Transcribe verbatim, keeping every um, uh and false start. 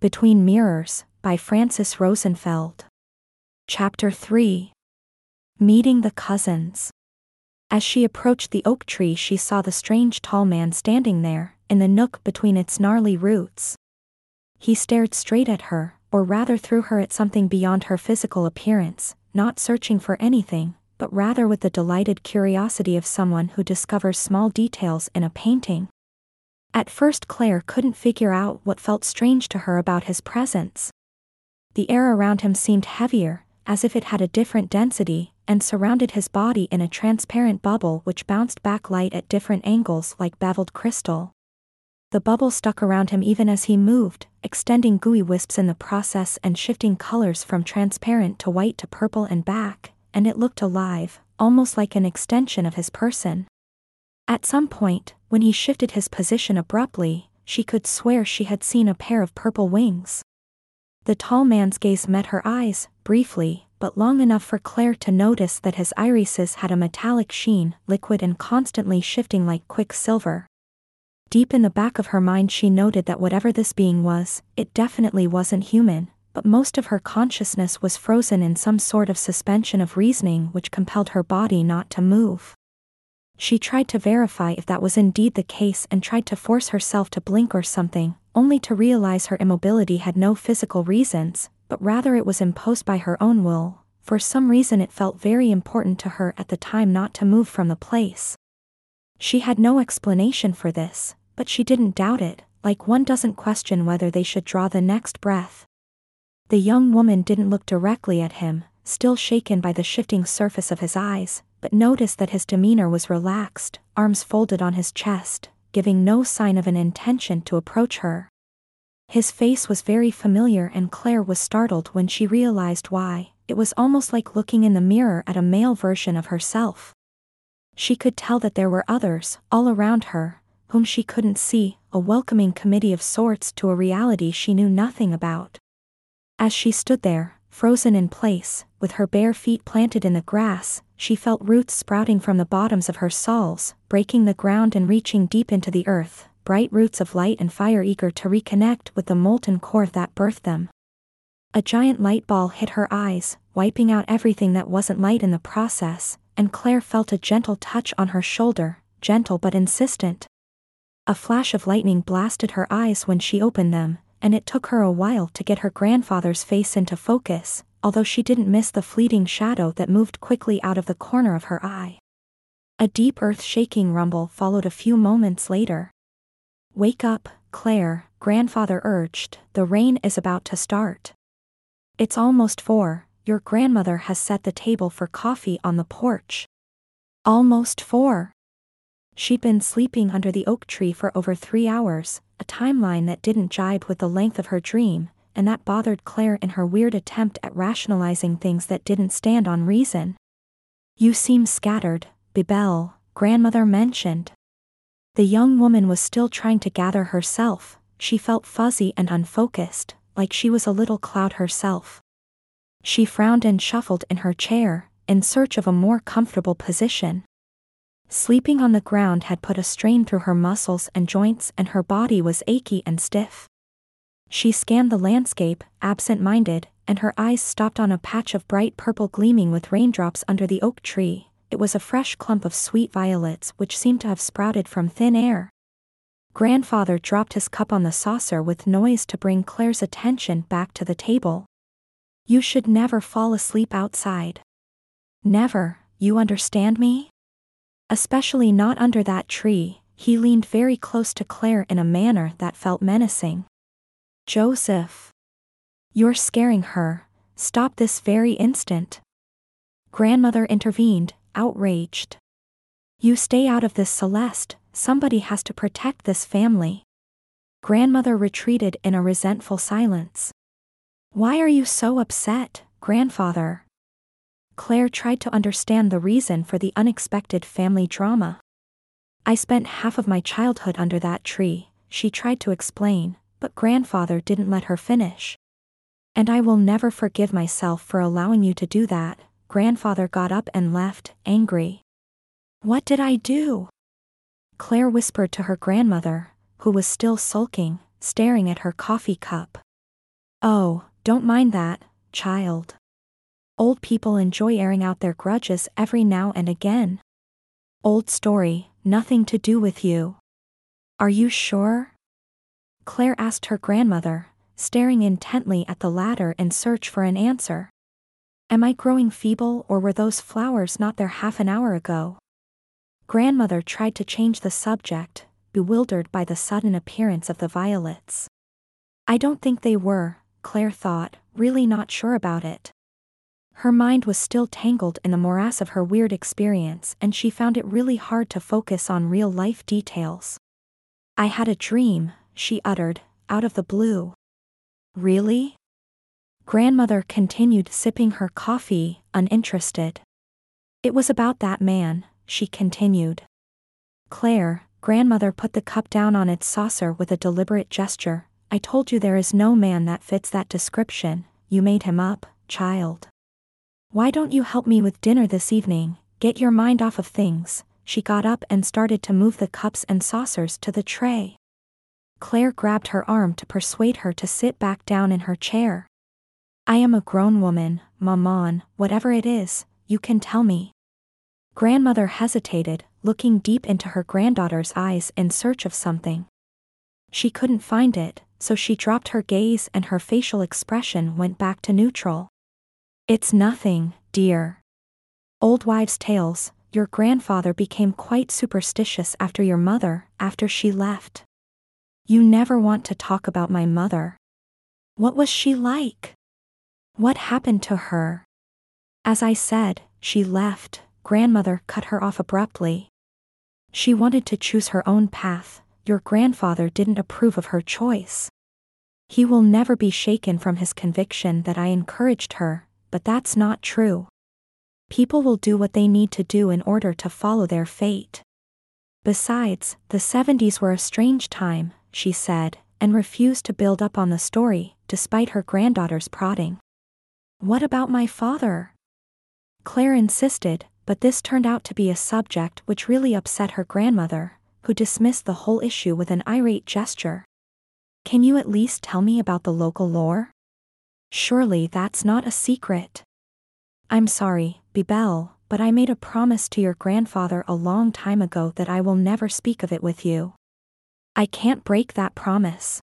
Between Mirrors, by Frances Rosenfeld. Chapter three. Meeting the Cousins. As she approached the oak tree, she saw the strange tall man standing there, in the nook between its gnarly roots. He stared straight at her, or rather through her at something beyond her physical appearance, not searching for anything, but rather with the delighted curiosity of someone who discovers small details in a painting. At first Claire couldn't figure out what felt strange to her about his presence. The air around him seemed heavier, as if it had a different density, and surrounded his body in a transparent bubble which bounced back light at different angles like beveled crystal. The bubble stuck around him even as he moved, extending gooey wisps in the process and shifting colors from transparent to white to purple and back, and it looked alive, almost like an extension of his person. At some point, when he shifted his position abruptly, she could swear she had seen a pair of purple wings. The tall man's gaze met her eyes, briefly, but long enough for Claire to notice that his irises had a metallic sheen, liquid and constantly shifting like quicksilver. Deep in the back of her mind she noted that whatever this being was, it definitely wasn't human, but most of her consciousness was frozen in some sort of suspension of reasoning which compelled her body not to move. She tried to verify if that was indeed the case and tried to force herself to blink or something, only to realize her immobility had no physical reasons, but rather it was imposed by her own will. For some reason it felt very important to her at the time not to move from the place. She had no explanation for this, but she didn't doubt it, like one doesn't question whether they should draw the next breath. The young woman didn't look directly at him, still shaken by the shifting surface of his eyes, but noticed that his demeanor was relaxed, arms folded on his chest, giving no sign of an intention to approach her. His face was very familiar and Claire was startled when she realized why. It was almost like looking in the mirror at a male version of herself. She could tell that there were others, all around her, whom she couldn't see, a welcoming committee of sorts to a reality she knew nothing about. As she stood there, frozen in place, with her bare feet planted in the grass, she felt roots sprouting from the bottoms of her soles, breaking the ground and reaching deep into the earth, bright roots of light and fire eager to reconnect with the molten core that birthed them. A giant light ball hit her eyes, wiping out everything that wasn't light in the process, and Claire felt a gentle touch on her shoulder, gentle but insistent. A flash of lightning blasted her eyes when she opened them, and it took her a while to get her grandfather's face into focus, although she didn't miss the fleeting shadow that moved quickly out of the corner of her eye. A deep earth-shaking rumble followed a few moments later. "Wake up, Claire," grandfather urged, "the rain is about to start. It's almost four, your grandmother has set the table for coffee on the porch." Almost four. She'd been sleeping under the oak tree for over three hours, a timeline that didn't jibe with the length of her dream, and that bothered Claire in her weird attempt at rationalizing things that didn't stand on reason. "You seem scattered, Bibel," grandmother mentioned. The young woman was still trying to gather herself. She felt fuzzy and unfocused, like she was a little cloud herself. She frowned and shuffled in her chair, in search of a more comfortable position. Sleeping on the ground had put a strain through her muscles and joints, and her body was achy and stiff. She scanned the landscape, absent-minded, and her eyes stopped on a patch of bright purple gleaming with raindrops under the oak tree. It was a fresh clump of sweet violets which seemed to have sprouted from thin air. Grandfather dropped his cup on the saucer with noise to bring Claire's attention back to the table. "You should never fall asleep outside. Never, you understand me? Especially not under that tree." He leaned very close to Claire in a manner that felt menacing. "Joseph. You're scaring her. Stop this very instant." Grandmother intervened, outraged. "You stay out of this, Celeste. Somebody has to protect this family." Grandmother retreated in a resentful silence. "Why are you so upset, grandfather?" Claire tried to understand the reason for the unexpected family drama. "I spent half of my childhood under that tree," she tried to explain, but grandfather didn't let her finish. "And I will never forgive myself for allowing you to do that." Grandfather got up and left, angry. "What did I do?" Claire whispered to her grandmother, who was still sulking, staring at her coffee cup. Oh, don't mind that, child. Old people enjoy airing out their grudges every now and again. Old story, nothing to do with you. Are you sure? Claire asked her grandmother, staring intently at the latter in search for an answer. Am I growing feeble, or were those flowers not there half an hour ago? Grandmother tried to change the subject, bewildered by the sudden appearance of the violets. I don't think they were, Claire thought, really not sure about it. Her mind was still tangled in the morass of her weird experience, and she found it really hard to focus on real-life details. I had a dream, she uttered, out of the blue. Really? Grandmother continued sipping her coffee, uninterested. It was about that man, she continued. Claire, grandmother put the cup down on its saucer with a deliberate gesture. I told you there is no man that fits that description, you made him up, child. Why don't you help me with dinner this evening, get your mind off of things? She got up and started to move the cups and saucers to the tray. Claire grabbed her arm to persuade her to sit back down in her chair. I am a grown woman, Maman, whatever it is, you can tell me. Grandmother hesitated, looking deep into her granddaughter's eyes in search of something. She couldn't find it, so she dropped her gaze and her facial expression went back to neutral. It's nothing, dear. Old wives' tales, your grandfather became quite superstitious after your mother, after she left. You never want to talk about my mother. What was she like? What happened to her? As I said, she left. Grandmother cut her off abruptly. She wanted to choose her own path. Your grandfather didn't approve of her choice. He will never be shaken from his conviction that I encouraged her, but that's not true. People will do what they need to do in order to follow their fate. Besides, the seventies were a strange time, she said, and refused to build up on the story, despite her granddaughter's prodding. What about my father? Claire insisted, but this turned out to be a subject which really upset her grandmother, who dismissed the whole issue with an irate gesture. Can you at least tell me about the local lore? Surely that's not a secret. I'm sorry, Bibel, but I made a promise to your grandfather a long time ago that I will never speak of it with you. I can't break that promise.